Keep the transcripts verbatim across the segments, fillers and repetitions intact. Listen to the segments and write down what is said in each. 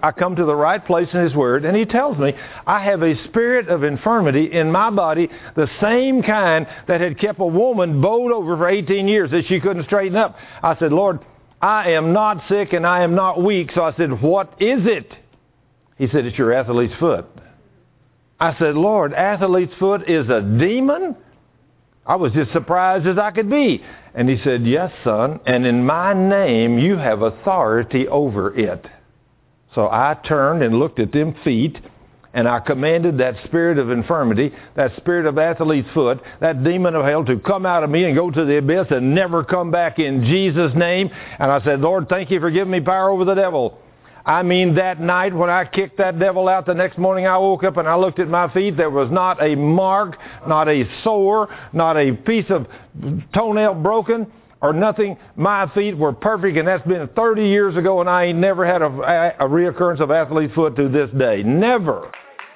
I come to the right place in His Word, and He tells me I have a spirit of infirmity in my body, the same kind that had kept a woman bowed over for eighteen years that she couldn't straighten up. I said, Lord, I am not sick and I am not weak. So I said, what is it? He said, it's your athlete's foot. I said, Lord, athlete's foot is a demon? I was just surprised as I could be. And He said, yes, son, and in my name you have authority over it. So I turned and looked at them feet, and I commanded that spirit of infirmity, that spirit of athlete's foot, that demon of hell to come out of me and go to the abyss and never come back in Jesus' name. And I said, Lord, thank you for giving me power over the devil. I mean, that night when I kicked that devil out, the next morning I woke up and I looked at my feet. There was not a mark, not a sore, not a piece of toenail broken or nothing. My feet were perfect, and that's been thirty years ago, and I ain't never had a, a, a reoccurrence of athlete's foot to this day. Never.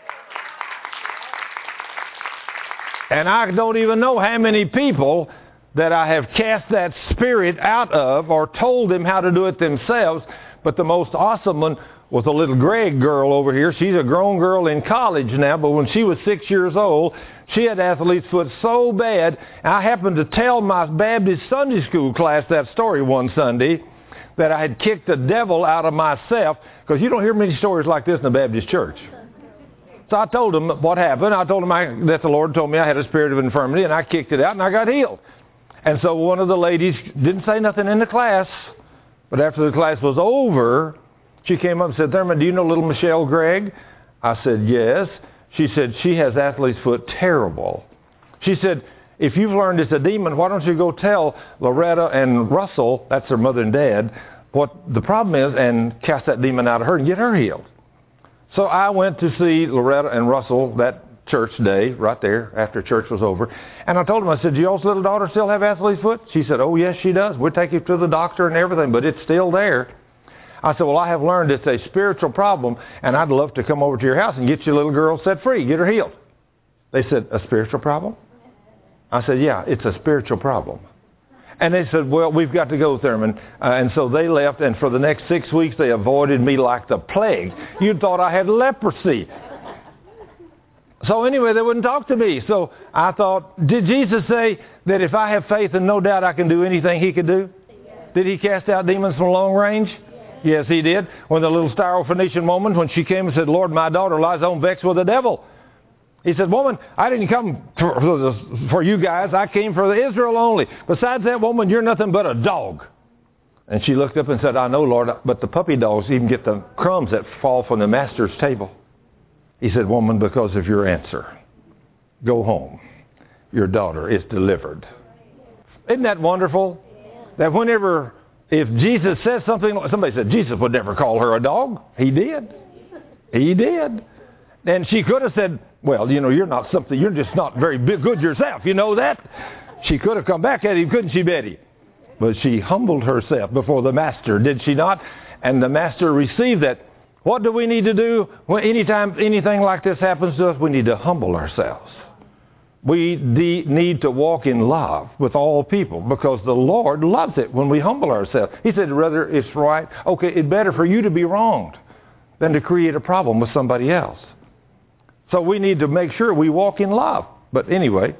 And I don't even know how many people that I have cast that spirit out of or told them how to do it themselves. But the most awesome one was a little Greg girl over here. She's a grown girl in college now, but when she was six years old, she had athlete's foot so bad. I happened to tell my Baptist Sunday school class that story one Sunday, that I had kicked the devil out of myself, because you don't hear many stories like this in the Baptist church. So I told them what happened. I told them I, that the Lord told me I had a spirit of infirmity, and I kicked it out, and I got healed. And so one of the ladies didn't say nothing in the class. But after the class was over, she came up and said, Thurman, do you know little Michelle Gregg? I said, yes. She said, she has athlete's foot terrible. She said, if you've learned it's a demon, why don't you go tell Loretta and Russell, that's their mother and dad, what the problem is, and cast that demon out of her and get her healed. So I went to see Loretta and Russell that church day, right there, after church was over. And I told them, I said, do y'all's little daughter still have athlete's foot? She said, oh, yes, she does. We'll take you to the doctor and everything, but it's still there. I said, well, I have learned it's a spiritual problem, and I'd love to come over to your house and get your little girl set free, get her healed. They said, a spiritual problem? I said, yeah, it's a spiritual problem. And they said, well, we've got to go, Thurman. Uh, and so they left, and for the next six weeks, they avoided me like the plague. You'd thought I had leprosy. So anyway, they wouldn't talk to me. So I thought, did Jesus say that if I have faith and no doubt I can do anything He could do? Yes. Did He cast out demons from long range? Yes. Yes, He did. When the little Syrophoenician woman, when she came and said, Lord, my daughter lies on vexed with the devil. He said, woman, I didn't come for, for you guys. I came for the Israel only. Besides that, woman, you're nothing but a dog. And she looked up and said, I know, Lord, but the puppy dogs even get the crumbs that fall from the master's table. He said, woman, because of your answer, go home. Your daughter is delivered. Isn't that wonderful? That whenever, if Jesus says something, somebody said, Jesus would never call her a dog. He did. He did. And she could have said, well, you know, you're not something, you're just not very good yourself. You know that? She could have come back at him, couldn't she, Betty? But she humbled herself before the master, did she not? And the master received that. What do we need to do when anytime anything like this happens to us? We need to humble ourselves. We de- need to walk in love with all people, because the Lord loves it when we humble ourselves. He said, rather it's right, okay, it's better for you to be wronged than to create a problem with somebody else. So we need to make sure we walk in love. But anyway,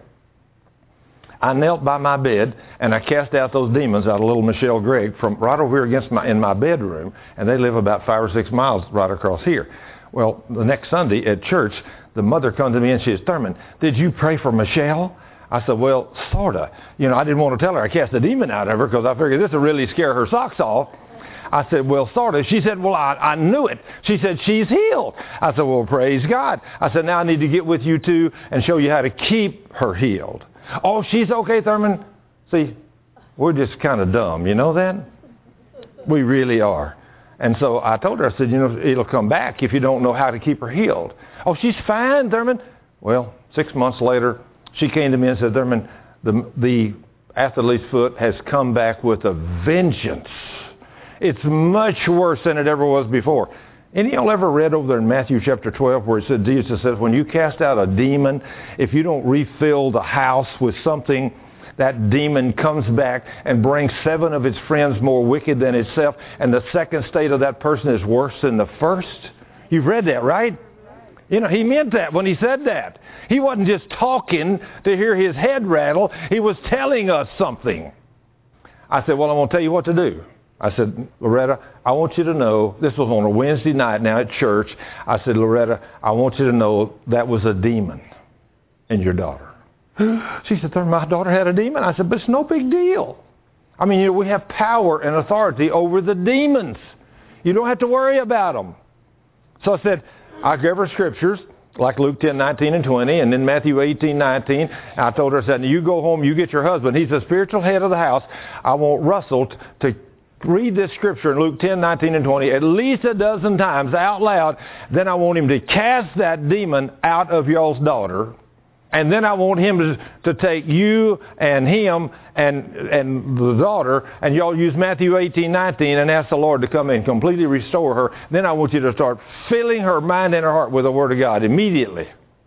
I knelt by my bed and I cast out those demons out of little Michelle Gregg from right over here against my in my bedroom, and they live about five or six miles right across here. Well, the next Sunday at church, the mother comes to me and she says, Thurman, did you pray for Michelle? I said, well, sort of. You know, I didn't want to tell her I cast a demon out of her because I figured this would really scare her socks off. I said, well, sort of. She said, well, I, I knew it. She said, she's healed. I said, well, praise God. I said, now I need to get with you too and show you how to keep her healed. Oh, she's okay, Thurman. See, we're just kind of dumb. You know that? We really are. And so I told her, I said, you know, it'll come back if you don't know how to keep her healed. Oh, she's fine, Thurman. Well, six months later, she came to me and said, Thurman, the, the athlete's foot has come back with a vengeance. It's much worse than it ever was before. Any of y'all ever read over there in Matthew chapter twelve where it said, Jesus says, when you cast out a demon, if you don't refill the house with something that demon comes back and brings seven of its friends more wicked than itself, and the second state of that person is worse than the first? You've read that, right? You know, he meant that when he said that. He wasn't just talking to hear his head rattle. He was telling us something. I said, well, I'm going to tell you what to do. I said, Loretta, I want you to know, this was on a Wednesday night now at church. I said, Loretta, I want you to know that was a demon in your daughter. She said, my daughter had a demon? I said, but it's no big deal. I mean, you know, we have power and authority over the demons. You don't have to worry about them. So I said, I gave her scriptures, like Luke ten, nineteen, and twenty, and then Matthew eighteen, nineteen. And I told her, I said, you go home, you get your husband. He's the spiritual head of the house. I want Russell t- to read this scripture in Luke ten, nineteen, and twenty at least a dozen times out loud. Then I want him to cast that demon out of y'all's daughter. And then I want him to, to take you and him and and the daughter, and y'all use Matthew eighteen, nineteen and ask the Lord to come in and completely restore her. Then I want you to start filling her mind and her heart with the Word of God immediately.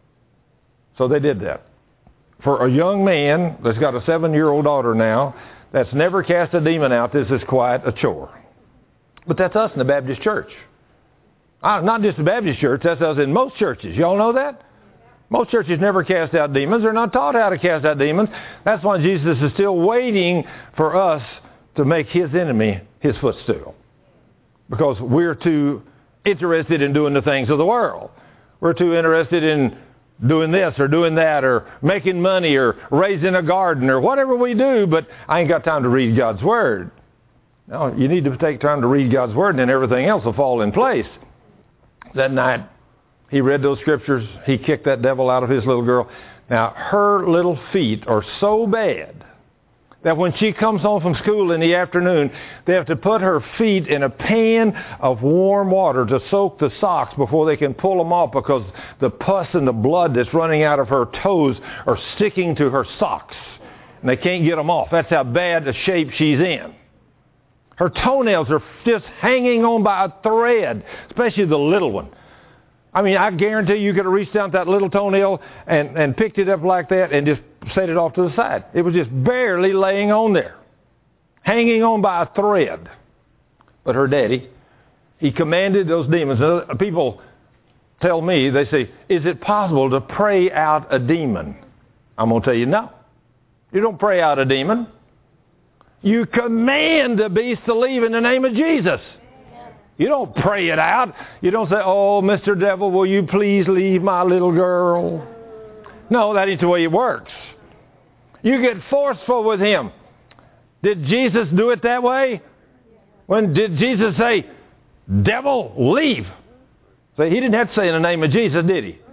So they did that. For a young man that's got a seven-year-old daughter now that's never cast a demon out, this is quite a chore. But that's us in the Baptist church. Uh, not just the Baptist church, that's us in most churches. Y'all know that? Most churches never cast out demons. They're not taught how to cast out demons. That's why Jesus is still waiting for us to make his enemy his footstool. Because we're too interested in doing the things of the world. We're too interested in doing this or doing that or making money or raising a garden or whatever we do, but I ain't got time to read God's Word. No, you need to take time to read God's Word and then everything else will fall in place. That night, he read those scriptures. He kicked that devil out of his little girl. Now, her little feet are so bad that when she comes home from school in the afternoon, they have to put her feet in a pan of warm water to soak the socks before they can pull them off because the pus and the blood that's running out of her toes are sticking to her socks. And they can't get them off. That's how bad a shape she's in. Her toenails are just hanging on by a thread, especially the little one. I mean, I guarantee you could have reached down that little toenail and, and picked it up like that and just set it off to the side. It was just barely laying on there, hanging on by a thread. But her daddy, he commanded those demons. Now, people tell me, they say, is it possible to pray out a demon? I'm going to tell you, no. You don't pray out a demon. You command the beast to leave in the name of Jesus. You don't pray it out. You don't say, oh, Mister Devil, will you please leave my little girl? No, that ain't the way it works. You get forceful with him. Did Jesus do it that way? When did Jesus say, devil, leave? So he didn't have to say in the name of Jesus, did he?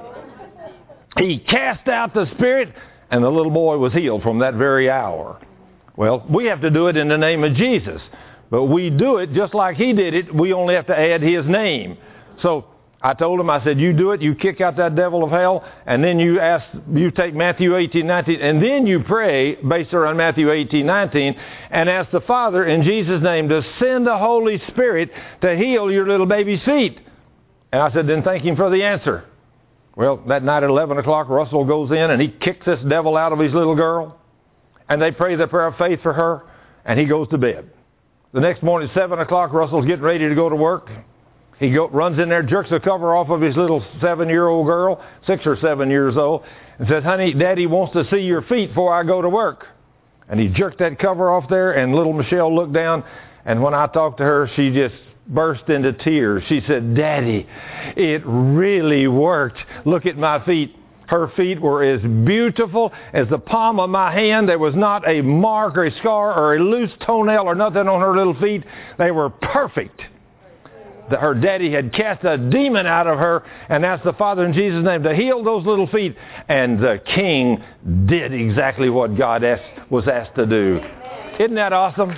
He cast out the spirit, and the little boy was healed from that very hour. Well, we have to do it in the name of Jesus. But we do it just like he did it. We only have to add his name. So I told him, I said, you do it, you kick out that devil of hell, and then you ask, you take Matthew eighteen, nineteen, and then you pray based around Matthew eighteen, nineteen, and ask the Father in Jesus' name to send the Holy Spirit to heal your little baby's feet. And I said, then thank him for the answer. Well, that night at eleven o'clock, Russell goes in and he kicks this devil out of his little girl. And they pray the prayer of faith for her, and he goes to bed. The next morning at seven o'clock, Russell's getting ready to go to work. He go, runs in there, jerks the cover off of his little seven-year-old girl, six or seven years old, and says, honey, Daddy wants to see your feet before I go to work. And he jerked that cover off there, and little Michelle looked down, and when I talked to her, she just burst into tears. She said, Daddy, it really worked. Look at my feet. Her feet were as beautiful as the palm of my hand. There was not a mark or a scar or a loose toenail or nothing on her little feet. They were perfect. Her daddy had cast a demon out of her and asked the Father in Jesus' name to heal those little feet. And the king did exactly what God asked, was asked to do. Isn't that awesome?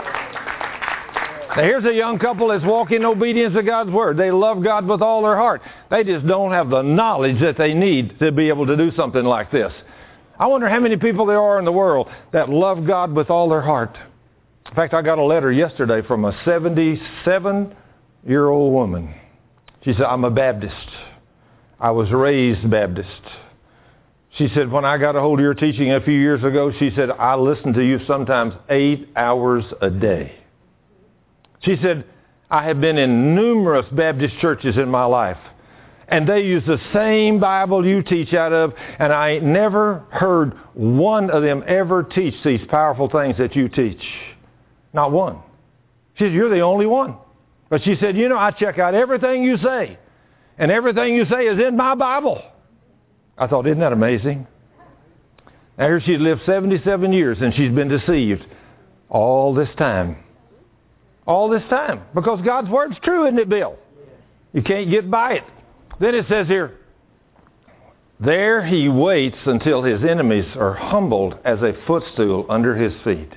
Now here's a young couple that's walking in obedience to God's Word. They love God with all their heart. They just don't have the knowledge that they need to be able to do something like this. I wonder how many people there are in the world that love God with all their heart. In fact, I got a letter yesterday from a seventy-seven-year-old woman. She said, I'm a Baptist. I was raised Baptist. She said, when I got a hold of your teaching a few years ago, she said, I listened to you sometimes eight hours a day. She said, I have been in numerous Baptist churches in my life, and they use the same Bible you teach out of, and I ain't never heard one of them ever teach these powerful things that you teach. Not one. She said, you're the only one. But she said, you know, I check out everything you say, and everything you say is in my Bible. I thought, isn't that amazing? Now here she's lived seventy-seven years, and she's been deceived all this time. All this time. Because God's Word's true, isn't it, Bill? You can't get by it. Then it says here, there he waits until his enemies are humbled as a footstool under his feet.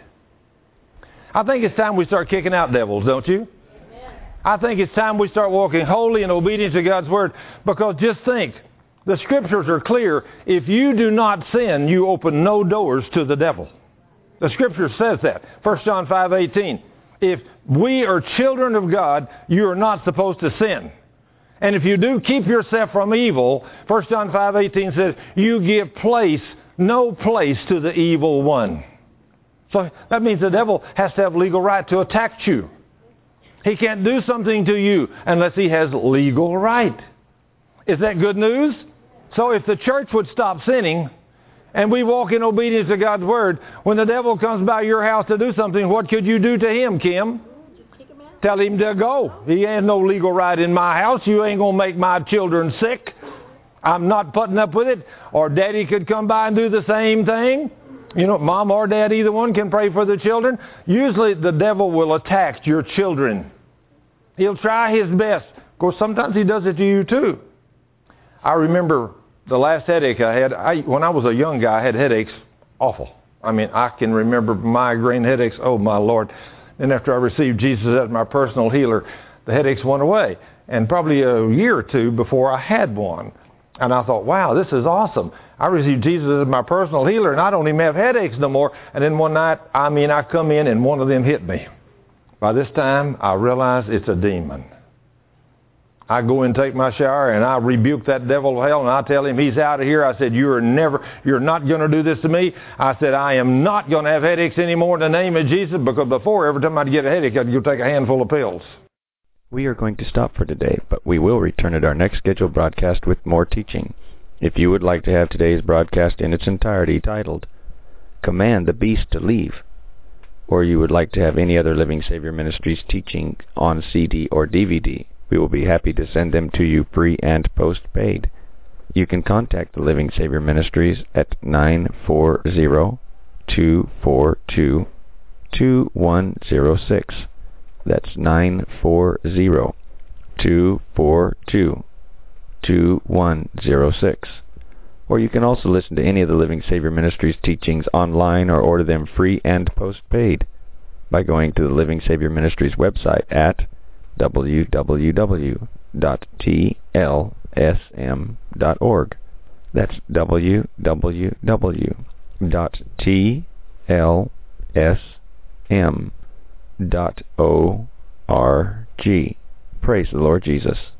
I think it's time we start kicking out devils, don't you? Amen. I think it's time we start walking holy and obedient to God's Word. Because just think, the Scriptures are clear. If you do not sin, you open no doors to the devil. The Scripture says that. First John five eighteen. If we are children of God, you are not supposed to sin. And if you do, keep yourself from evil. First John five eighteen says, you give place, no place to the evil one. So that means the devil has to have legal right to attack you. He can't do something to you unless he has legal right. Is that good news? So if the church would stop sinning and we walk in obedience to God's Word, when the devil comes by your house to do something, what could you do to him, Kim? Tell him to go. He has no legal right in my house. You ain't going to make my children sick. I'm not putting up with it. Or Daddy could come by and do the same thing. You know, Mom or Dad, either one can pray for the children. Usually the devil will attack your children. He'll try his best. Of course, sometimes he does it to you too. I remember the last headache I had. I, when I was a young guy, I had headaches awful. I mean, I can remember migraine headaches. Oh, my Lord. And after I received Jesus as my personal healer, the headaches went away. And probably a year or two before I had one. And I thought, wow, this is awesome. I received Jesus as my personal healer, and I don't even have headaches no more. And then one night, I mean, I come in, and one of them hit me. By this time, I realize it's a demon. I go in and take my shower, and I rebuke that devil of hell, and I tell him he's out of here. I said, you're never, you're not going to do this to me. I said, I am not going to have headaches anymore in the name of Jesus, because before, every time I'd get a headache, I'd go take a handful of pills. We are going to stop for today, but we will return at our next scheduled broadcast with more teaching. If you would like to have today's broadcast in its entirety titled, Command the Beast to Leave, or you would like to have any other Living Savior Ministries teaching on C D or D V D, we will be happy to send them to you pre- and post-paid. You can contact the Living Savior Ministries at nine four zero, two four two, two one zero six. That's nine four zero, two four two, two one zero six. Or you can also listen to any of the Living Savior Ministries teachings online or order them free and post-paid by going to the Living Savior Ministries website at w w w dot t l s m dot org. That's w w w dot t l s m dot org. Praise the Lord Jesus.